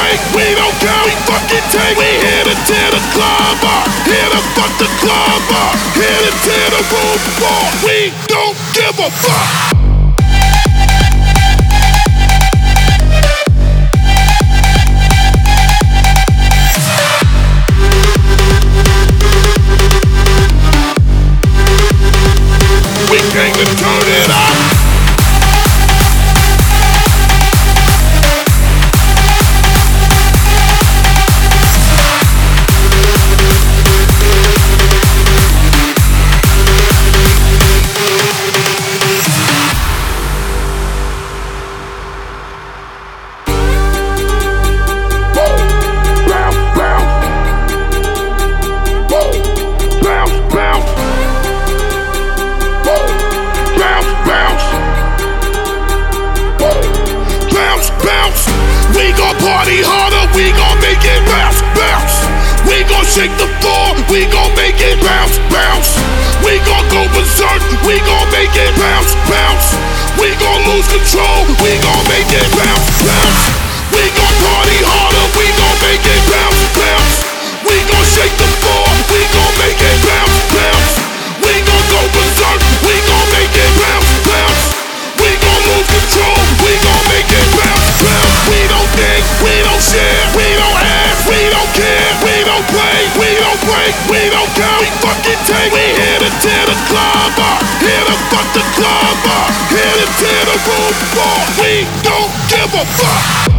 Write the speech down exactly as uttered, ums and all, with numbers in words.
break, we don't count, we fucking take. We here to tear the club up, here to fuck the club up, here to tear the roof off. We don't give a fuck. We came to turn it up. Party harder, we gon' make it bounce, bounce. We gon' shake the floor, we gon' make it bounce, bounce. We gon' go berserk, we gon' make it bounce, bounce. We gon' lose control, we gon' make it bounce, bounce. We gon' party harder, we gon' make it bounce, bounce. We gon' shake the floor, we gon' make it bounce, bounce. We gon' go berserk, we gon' make it bounce, bounce. We gon' lose control, we gon' make it bounce, bounce. We don't think, we don't share, we don't ask, we don't care, we don't play, we don't break, we don't count, we fucking take. We here to tear the club up, here to fuck the club up, here to tear the roof off. We don't give a fuck.